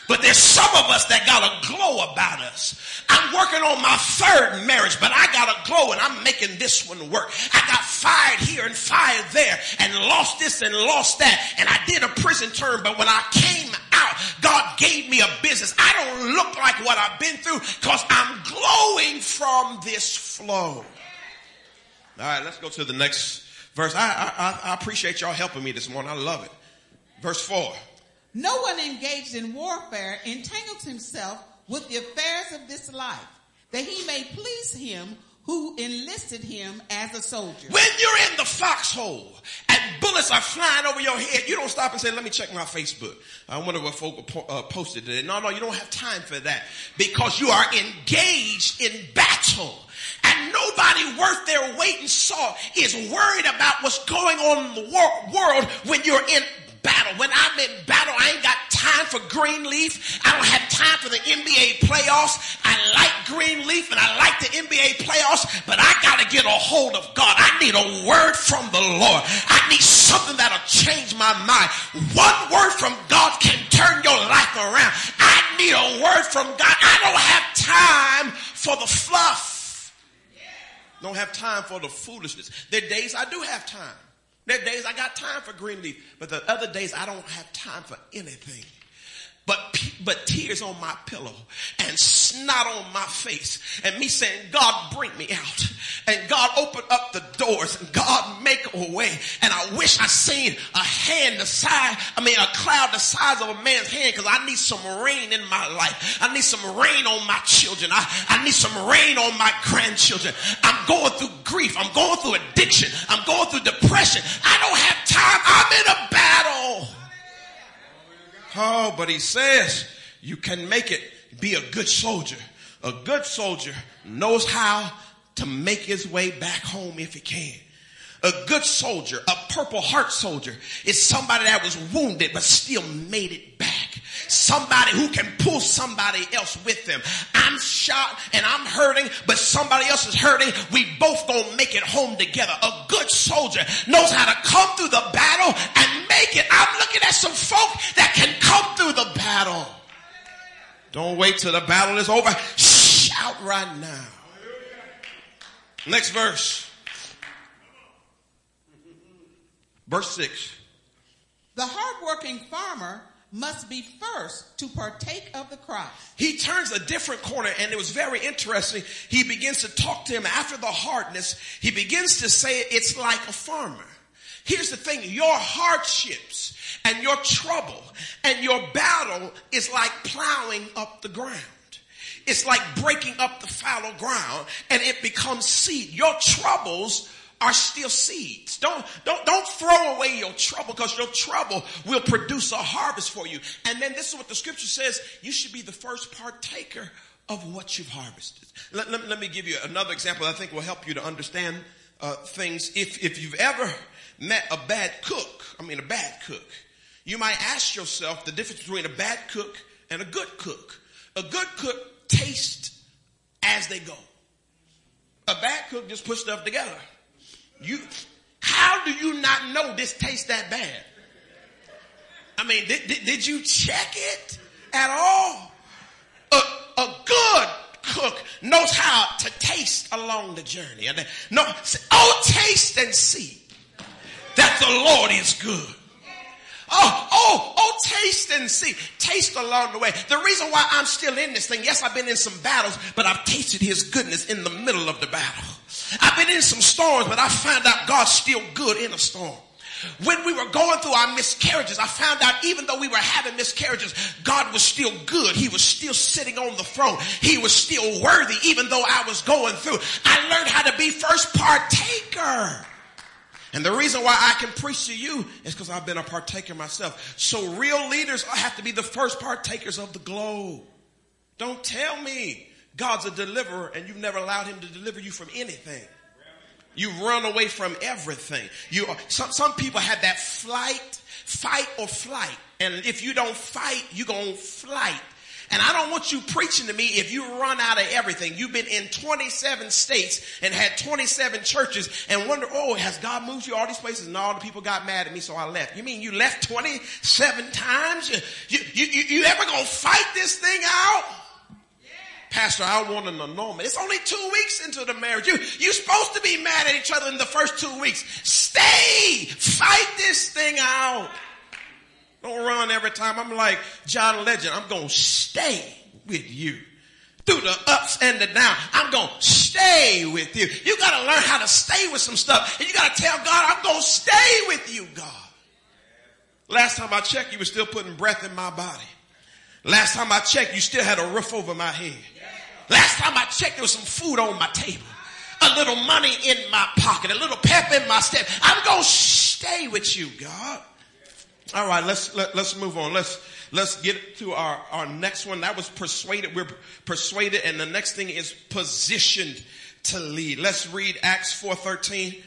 But there's some of us that got a glow about us. I'm working on my third marriage, but I got a glow and I'm making this one work. I got fired here and fired there and lost this and lost that. And I did a prison term, but when I came out, God gave me a business. I don't look like what I've been through because I'm glowing from this flow. All right, let's go to the next verse. I, I, I appreciate y'all helping me this morning. I love it. Verse four. No one engaged in warfare entangles himself with the affairs of this life, that he may please him who enlisted him as a soldier. When you're in the foxhole and bullets are flying over your head, you don't stop and say, let me check my Facebook. I wonder what folk uh, posted today. No, no, you don't have time for that because you are engaged in battle. And nobody worth their weight in salt is worried about what's going on in the wor- world when you're in battle. When I'm in battle, I ain't got time for Greenleaf. I don't have time for the N B A playoffs. I like Greenleaf and I like the N B A playoffs, but I got to get a hold of God. I need a word from the Lord. I need something that'll change my mind. One word from God can turn your life around. I need a word from God. I don't have time for the fluff. Don't have time for the foolishness. There are days I do have time. There are days I got time for Greenleaf, but the other days I don't have time for anything. But, but tears on my pillow and snot on my face and me saying, God, bring me out. And God, open up the doors and God, make a way. And I wish I seen a hand the size, I mean, a cloud the size of a man's hand because I need some rain in my life. I need some rain on my children. I, I need some rain on my grandchildren. I'm going through grief. I'm going through addiction. I'm going through depression. I don't have time. I'm in a battle. Oh, but he says you can make it. Be a good soldier. A good soldier knows how to make his way back home if he can. A good soldier, a Purple Heart soldier, is somebody that was wounded but still made it back. Somebody who can pull somebody else with them. I'm shot and I'm hurting, but somebody else is hurting. We both gonna make it home together. A good soldier knows how to come through the battle and make it. I'm looking at some folk that can come through the battle. Don't wait till the battle is over. Shout right now. Next verse. Verse six. The hardworking farmer must be first to partake of the crop. He turns a different corner, and it was very interesting. He begins to talk to him after the hardness. He begins to say it's like a farmer. Here's the thing. Your hardships and your trouble and your battle is like plowing up the ground. It's like breaking up the fallow ground, and it becomes seed. Your troubles are still seeds. Don't, don't, don't throw away your trouble because your trouble will produce a harvest for you. And then this is what the scripture says. You should be the first partaker of what you've harvested. Let, let, let me give you another example I think will help you to understand uh, things. If, if you've ever met a bad cook, I mean a bad cook, you might ask yourself the difference between a bad cook and a good cook. A good cook tastes as they go. A bad cook just puts stuff together. You, how do you not know this tastes that bad? I mean, did, did, did you check it at all? A, a good cook knows how to taste along the journey. And no, oh, taste and see that the Lord is good. Oh, oh, oh, taste and see. Taste along the way. The reason why I'm still in this thing, yes, I've been in some battles, but I've tasted his goodness in the middle of the battle. I've been in some storms, but I found out God's still good in a storm. When we were going through our miscarriages, I found out even though we were having miscarriages, God was still good. He was still sitting on the throne. He was still worthy even though I was going through. I learned how to be first partaker. And the reason why I can preach to you is because I've been a partaker myself. So real leaders have to be the first partakers of the glow. Don't tell me God's a deliverer and you've never allowed him to deliver you from anything. You run away from everything. You some some people have that flight, fight or flight. And if you don't fight, you're going to flight. And I don't want you preaching to me if you run out of everything. You've been in twenty-seven states and had twenty-seven churches and wonder, oh, has God moved you all these places? And all the people got mad at me, so I left. You mean you left twenty-seven times? You, you, you, you ever gonna fight this thing out? Pastor, I want an annulment. It's only two weeks into the marriage. You, you're supposed to be mad at each other in the first two weeks. Stay. Fight this thing out. Don't run every time. I'm like John Legend. I'm going to stay with you. Through the ups and the downs. I'm going to stay with you. You got to learn how to stay with some stuff. And you got to tell God, I'm going to stay with you, God. Last time I checked, you were still putting breath in my body. Last time I checked, you still had a roof over my head. Last time I checked, there was some food on my table. A little money in my pocket. A little pep in my step. I'm going to stay with you, God. All right, let's, let, let's move on. Let's, let's get to our, our next one. That was persuaded. We're persuaded. And the next thing is positioned to lead. Let's read Acts four thirteen.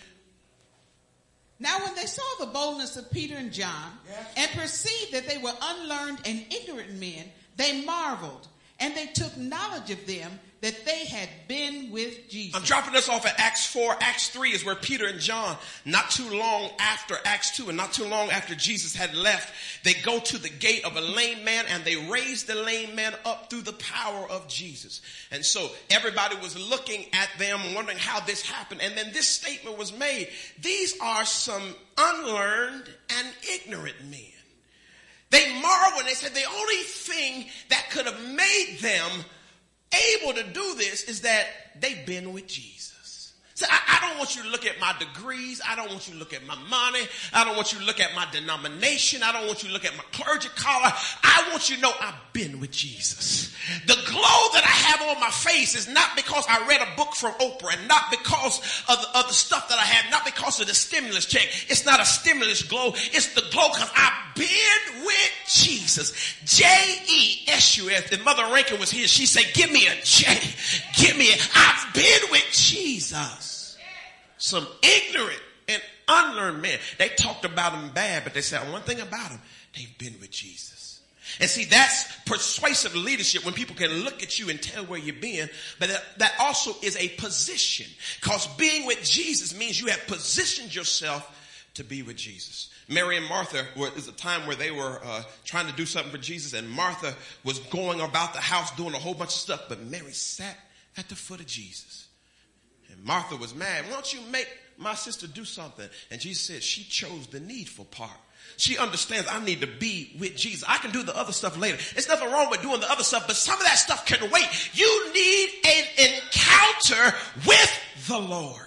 Now when they saw the boldness of Peter and John, yes, and perceived that they were unlearned and ignorant men, they marveled, and they took knowledge of them that they had been with Jesus. I'm dropping this off at Acts four. Acts three is where Peter and John, not too long after Acts two and not too long after Jesus had left, they go to the gate of a lame man and they raise the lame man up through the power of Jesus. And so everybody was looking at them, wondering how this happened. And then this statement was made. These are some unlearned and ignorant men. They marveled and they said the only thing that could have made them able to do this is that they've been with Jesus. So I, I don't want you to look at my degrees. I don't want you to look at my money. I don't want you to look at my denomination. I don't want you to look at my clergy collar. I want you to know I've been with Jesus. The glow that I have on my face is not because I read a book from Oprah and not because of the, of the stuff that I have, not because of the stimulus check. It's not a stimulus glow. It's the glow because I've been with Jesus. J E S U S. If Mother Rankin was here, she'd say, give me a J. Give me a, I've been with Jesus. Some ignorant and unlearned men. They talked about him bad, but they said one thing about him. They've been with Jesus. And see, that's persuasive leadership when people can look at you and tell where you've been. But that, that also is a position. Because being with Jesus means you have positioned yourself to be with Jesus. Mary and Martha were, is a time where they were uh, trying to do something for Jesus. And Martha was going about the house doing a whole bunch of stuff. But Mary sat at the foot of Jesus. And Martha was mad. Why don't you make my sister do something? And Jesus said she chose the needful part. She understands I need to be with Jesus. I can do the other stuff later. There's nothing wrong with doing the other stuff, but some of that stuff can wait. You need an encounter with the Lord.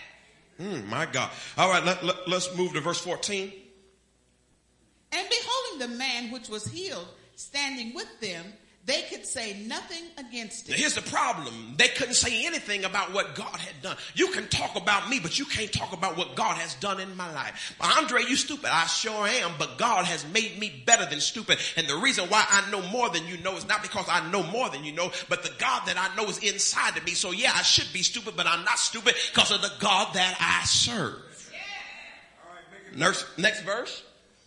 Mm, my God. All right, let, let, let's move to verse fourteen. And beholding the man which was healed standing with them, they could say nothing against it. Now here's the problem. They couldn't say anything about what God had done. You can talk about me, but you can't talk about what God has done in my life. Well, Andre, you stupid. I sure am, but God has made me better than stupid. And the reason why I know more than you know is not because I know more than you know, but the God that I know is inside of me. So yeah, I should be stupid, but I'm not stupid because of the God that I serve. Yeah. All right, Nurse, next verse.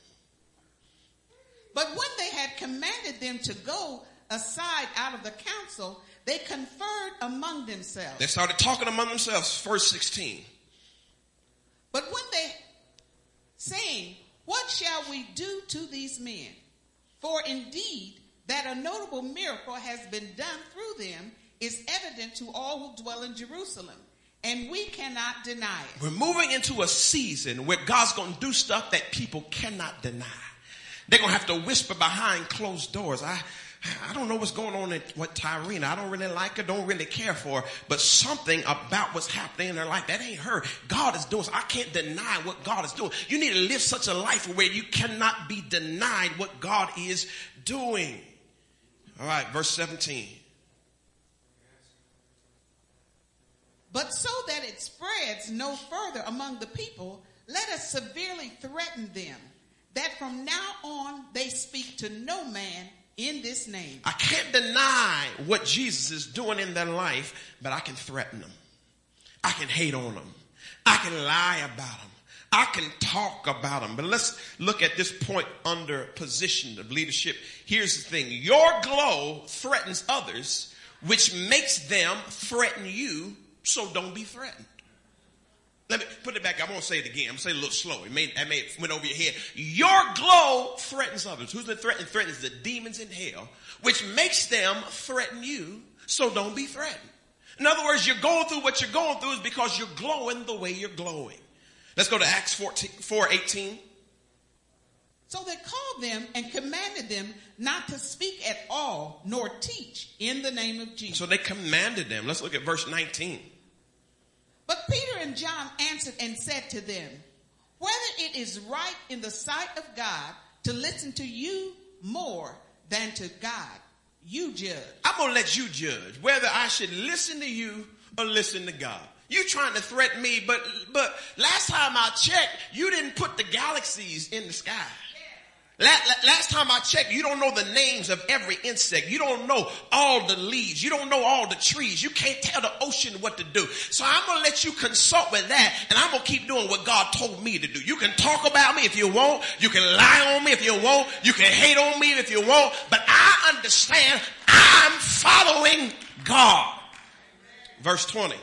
But when they had commanded them to go aside out of the council, they conferred among themselves. They started talking among themselves. Verse sixteen. But when they, saying, what shall we do to these men? For indeed, that a notable miracle has been done through them is evident to all who dwell in Jerusalem, and we cannot deny it. We're moving into a season where God's going to do stuff that people cannot deny. They're going to have to whisper behind closed doors. I I don't know what's going on with Tyrena. I don't really like her, don't really care for her. But something about what's happening in her life, that ain't her. God is doing so. I can't deny what God is doing. You need to live such a life where you cannot be denied what God is doing. All right, verse seventeen. But so that it spreads no further among the people, let us severely threaten them, that from now on they speak to no man in this name. I can't deny what Jesus is doing in their life, but I can threaten them. I can hate on them. I can lie about them. I can talk about them, but let's look at this point under position of leadership. Here's the thing. Your glow threatens others, which makes them threaten you, so don't be threatened. Let me put it back. I'm going to say it again. I'm going to say it a little slow. It may, it may have went over your head. Your glow threatens others. Who's the threatened? Threatens the demons in hell, which makes them threaten you, so don't be threatened. In other words, you're going through what you're going through is because you're glowing the way you're glowing. Let's go to Acts four eighteen. So they called them and commanded them not to speak at all, nor teach in the name of Jesus. So they commanded them. Let's look at verse nineteen. But Peter and John answered and said to them, whether it is right in the sight of God to listen to you more than to God, you judge. I'm going to let you judge whether I should listen to you or listen to God. You trying to threaten me, but but last time I checked, you didn't put the galaxies in the sky. Last, last time I checked, you don't know the names of every insect. You don't know all the leaves. You don't know all the trees. You can't tell the ocean what to do. So I'm going to let you consult with that, and I'm going to keep doing what God told me to do. You can talk about me if you want. You can lie on me if you want. You can hate on me if you want. But I understand I'm following God. Verse twenty.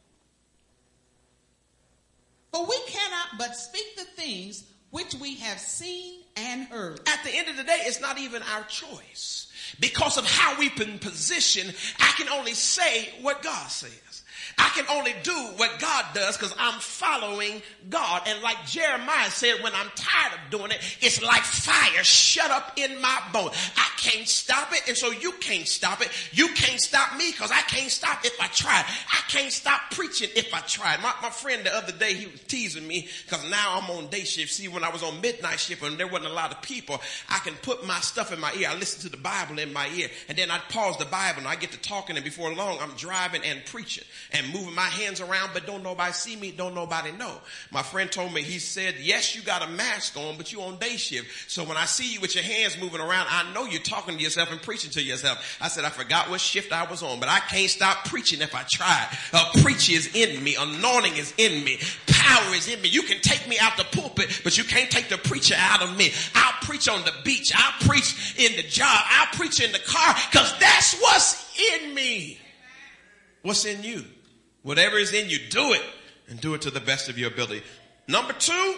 For we cannot but speak the things which we have seen and heard. At the end of the day, it's not even our choice. Because of how we've been positioned, I can only say what God says. I can only do what God does because I'm following God. And like Jeremiah said, when I'm tired of doing it, it's like fire shut up in my bone. I can't stop it, and so you can't stop it. You can't stop me because I can't stop if I tried. I can't stop preaching if I tried. My, my friend the other day, he was teasing me because now I'm on day shift. See, when I was on midnight shift and there wasn't a lot of people, I can put my stuff in my ear. I listen to the Bible in my ear, and then I'd pause the Bible and I get to talking, and before long I'm driving and preaching and moving my hands around, but don't nobody see me, don't nobody know. My friend told me, he said, yes, you got a mask on, but you on day shift. So when I see you with your hands moving around, I know you're talking to yourself and preaching to yourself. I said, I forgot what shift I was on, but I can't stop preaching if I tried. Uh, preaching is in me. Anointing is in me. Power is in me. You can take me out the pulpit, but you can't take the preacher out of me. I'll preach on the beach. I'll preach in the job. I'll preach in the car because that's what's in me. What's in you? Whatever is in you, do it, and do it to the best of your ability. Number two,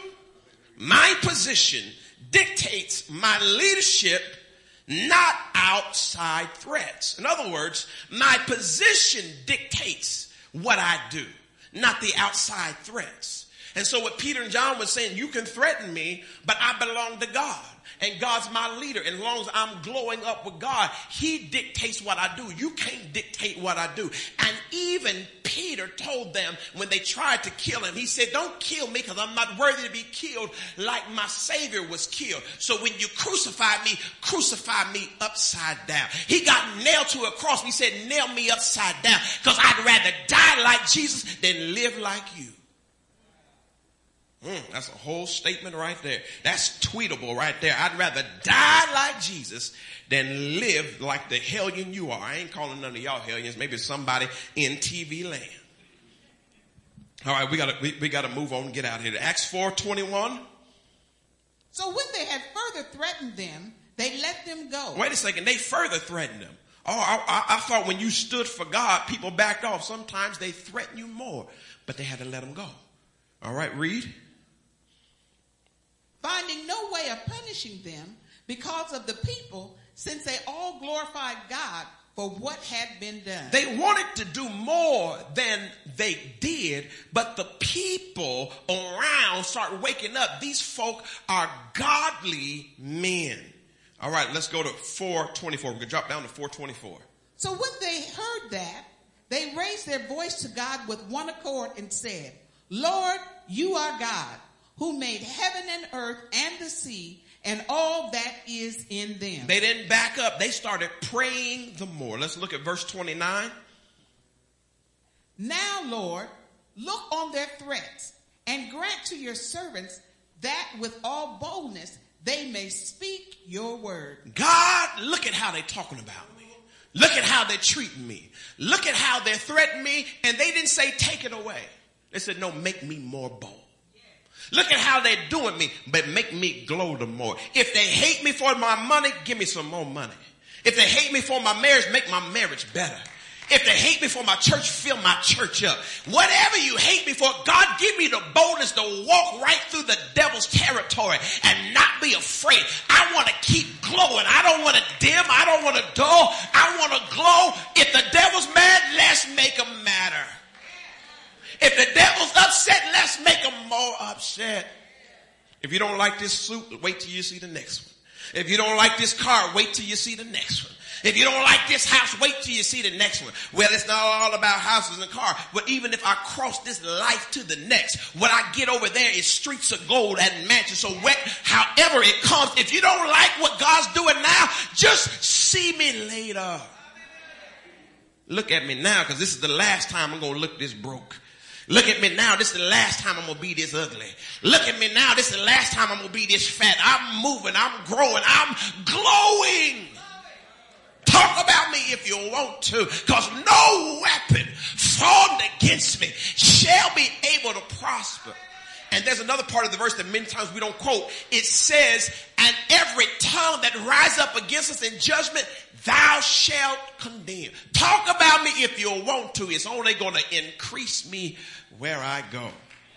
my position dictates my leadership, not outside threats. In other words, my position dictates what I do, not the outside threats. And so what Peter and John was saying, you can threaten me, but I belong to God. And God's my leader. And as long as I'm glowing up with God, he dictates what I do. You can't dictate what I do. And even Peter told them when they tried to kill him, he said, don't kill me because I'm not worthy to be killed like my Savior was killed. So when you crucify me, crucify me upside down. He got nailed to a cross. He said, nail me upside down because I'd rather die like Jesus than live like you. Mm, that's a whole statement right there. That's tweetable right there. I'd rather die like Jesus than live like the hellion you are. I ain't calling none of y'all hellions. Maybe it's somebody in T V land. All right, we gotta, we, we gotta move on and get out of here. Acts four twenty-one. So when they had further threatened them, they let them go. Wait a second. They further threatened them. Oh, I, I, I thought when you stood for God, people backed off. Sometimes they threaten you more, but they had to let them go. All right, read. Finding no way of punishing them because of the people, since they all glorified God for what had been done. They wanted to do more than they did, but the people around start waking up. These folk are godly men. All right, let's go to four twenty-four. We're going to drop down to four twenty-four. So when they heard that, they raised their voice to God with one accord and said, Lord, you are God, who made heaven and earth and the sea and all that is in them. They didn't back up. They started praying the more. Let's look at verse twenty-nine. Now, Lord, look on their threats and grant to your servants that with all boldness they may speak your word. God, look at how they're talking about me. Look at how they're treating me. Look at how they're threatening me. And they didn't say, take it away. They said, no, make me more bold. Look at how they're doing me, but make me glow the more. If they hate me for my money, give me some more money. If they hate me for my marriage, make my marriage better. If they hate me for my church, fill my church up. Whatever you hate me for, God, give me the boldness to walk right through the devil's territory and not be afraid. I want to keep glowing. I don't want to dim. I don't want to dull. I want to glow. If the devil's mad, let's make him madder. If the devil's upset, let's make him more upset. If you don't like this suit, wait till you see the next one. If you don't like this car, wait till you see the next one. If you don't like this house, wait till you see the next one. Well, it's not all about houses and cars, but even if I cross this life to the next, what I get over there is streets of gold and mansions. So what, however it comes, if you don't like what God's doing now, just see me later. Look at me now, because this is the last time I'm going to look this broke. Look at me now. This is the last time I'm going to be this ugly. Look at me now. This is the last time I'm going to be this fat. I'm moving. I'm growing. I'm glowing. Talk about me if you want to, because no weapon formed against me shall be able to prosper. And there's another part of the verse that many times we don't quote. It says, and every tongue that rise up against us in judgment, thou shalt condemn. Talk about me if you want to. It's only going to increase me where I go.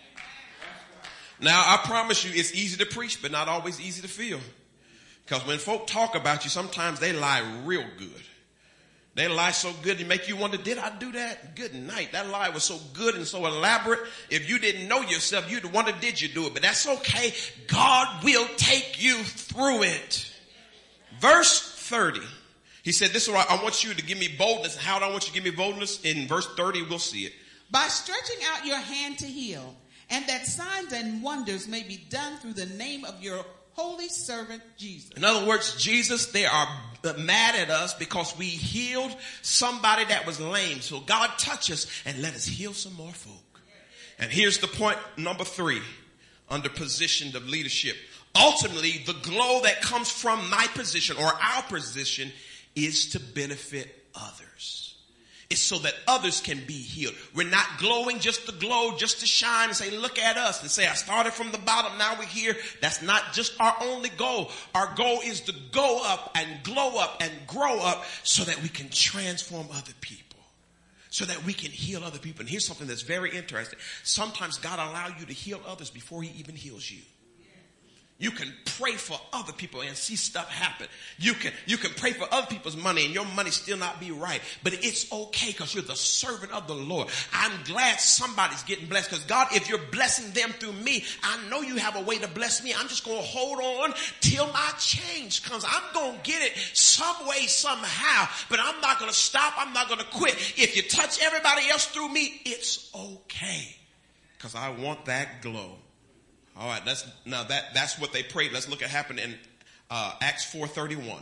Now, I promise you, it's easy to preach, but not always easy to feel. Because when folk talk about you, sometimes they lie real good. They lie so good to make you wonder, did I do that? Good night. That lie was so good and so elaborate. If you didn't know yourself, you'd wonder, did you do it? But that's okay. God will take you through it. Verse thirty. He said, this is what I want you to give me boldness. How do I want you to give me boldness? In verse thirty, we'll see it. By stretching out your hand to heal, and that signs and wonders may be done through the name of your holy servant Jesus. In other words, Jesus, they are mad at us because we healed somebody that was lame. So God, touch us and let us heal some more folk. And here's the point number three, under position of leadership. Ultimately, the glow that comes from my position or our position is to benefit others. It's so that others can be healed. We're not glowing just to glow, just to shine and say, look at us, and say, I started from the bottom, now we're here. That's not just our only goal. Our goal is to go up and glow up and grow up so that we can transform other people, so that we can heal other people. And here's something that's very interesting. Sometimes God allows you to heal others before he even heals you. You can pray for other people and see stuff happen. You can, you can pray for other people's money and your money still not be right. But it's okay because you're the servant of the Lord. I'm glad somebody's getting blessed because God, if you're blessing them through me, I know you have a way to bless me. I'm just going to hold on till my change comes. I'm going to get it some way, somehow, but I'm not going to stop. I'm not going to quit. If you touch everybody else through me, it's okay because I want that glow. All right, that's now that that's what they prayed. Let's look at happened in uh, Acts four thirty-one.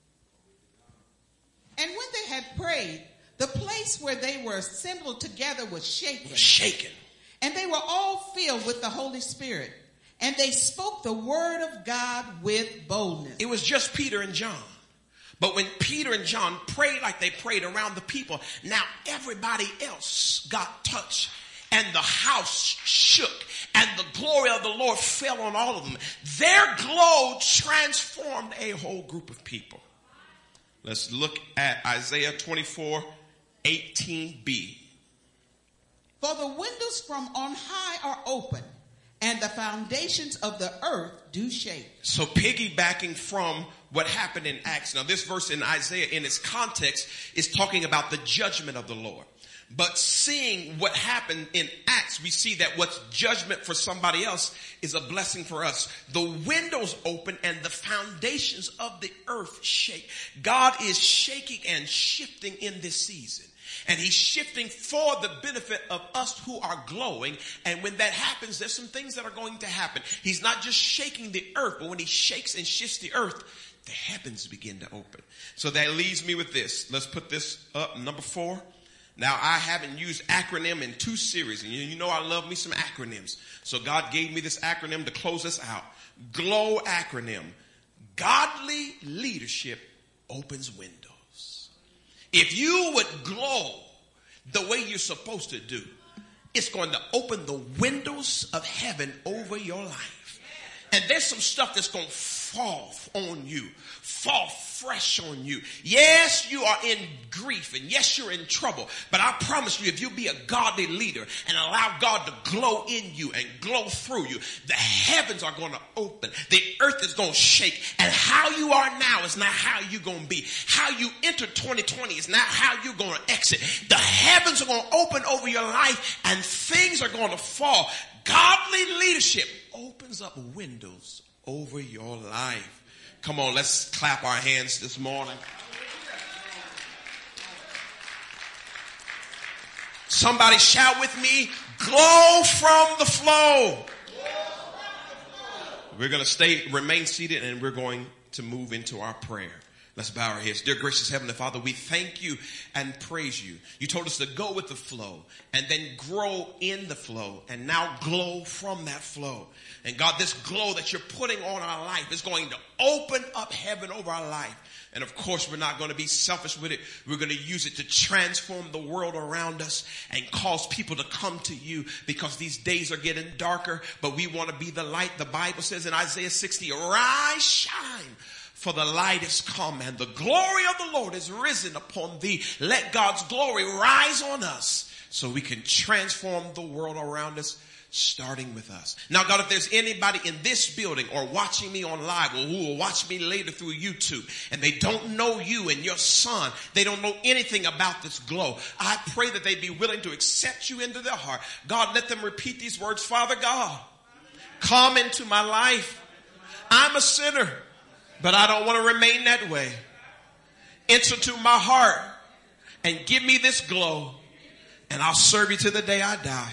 And when they had prayed, the place where they were assembled together was shaken. Was shaken. And they were all filled with the Holy Spirit. And they spoke the word of God with boldness. It was just Peter and John. But when Peter and John prayed like they prayed around the people, now everybody else got touched. And the house shook, and the glory of the Lord fell on all of them. Their glow transformed a whole group of people. Let's look at Isaiah twenty-four, eighteen b. For the windows from on high are open, and the foundations of the earth do shake. So piggybacking from what happened in Acts. Now this verse in Isaiah in its context is talking about the judgment of the Lord. But seeing what happened in Acts, we see that what's judgment for somebody else is a blessing for us. The windows open and the foundations of the earth shake. God is shaking and shifting in this season. And he's shifting for the benefit of us who are glowing. And when that happens, there's some things that are going to happen. He's not just shaking the earth, but when he shakes and shifts the earth, the heavens begin to open. So that leaves me with this. Let's put this up. Number four. Now, I haven't used acronym in two series, and you, you know I love me some acronyms. So God gave me this acronym to close us out. GLOW acronym. Godly leadership opens windows. If you would glow the way you're supposed to do, it's going to open the windows of heaven over your life. And there's some stuff that's going to fall on you, fall fresh on you. Yes, you are in grief, and yes, you're in trouble. But I promise you, if you be a godly leader and allow God to glow in you and glow through you, the heavens are going to open. The earth is going to shake. And how you are now is not how you're going to be. How you enter twenty twenty is not how you're going to exit. The heavens are going to open over your life, and things are going to fall. Godly leadership opens up windows over your life. Come on, let's clap our hands this morning. Somebody shout with me, glow from the flow. We're going to stay, remain seated, and we're going to move into our prayer. Let's bow our heads. Dear gracious Heavenly Father, we thank you and praise you. You told us to go with the flow and then grow in the flow and now glow from that flow. And God, this glow that you're putting on our life is going to open up heaven over our life. And of course, we're not going to be selfish with it. We're going to use it to transform the world around us and cause people to come to you, because these days are getting darker, but we want to be the light. The Bible says in Isaiah sixty, arise, shine, for the light is come and the glory of the Lord is risen upon thee. Let God's glory rise on us so we can transform the world around us, starting with us. Now, God, if there's anybody in this building or watching me on live or who will watch me later through YouTube and they don't know you and your son, they don't know anything about this glow, I pray that they be willing to accept you into their heart. God, let them repeat these words. Father God, come into my life. I'm a sinner, but I don't want to remain that way. Enter to my heart and give me this glow, and I'll serve you to the day I die.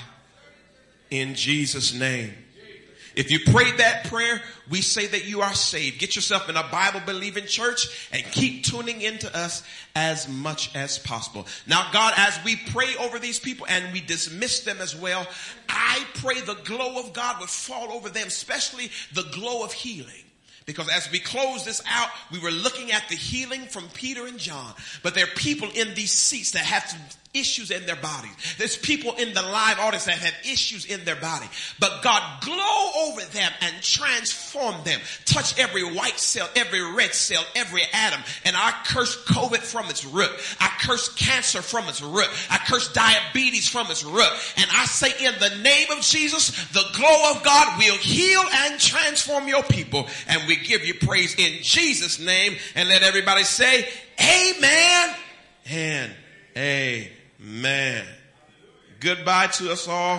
In Jesus' name. If you prayed that prayer, we say that you are saved. Get yourself in a Bible-believing church and keep tuning into us as much as possible. Now, God, as we pray over these people and we dismiss them as well, I pray the glow of God would fall over them, especially the glow of healing. Because as we close this out, we were looking at the healing from Peter and John. But there are people in these seats that have some issues in their bodies. There's people in the live audience that have issues in their body. But God, glow over them and transform them. Touch every white cell, every red cell, every atom. And I curse COVID from its root. I curse cancer from its root. I curse diabetes from its root. And I say in the name of Jesus, the glow of God will heal and transform your people. And we give you praise in Jesus' name. And let everybody say, amen and amen. Man, goodbye to us all,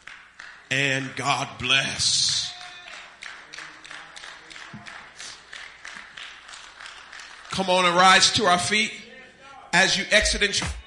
and God bless. Come on and rise to our feet as you exit in.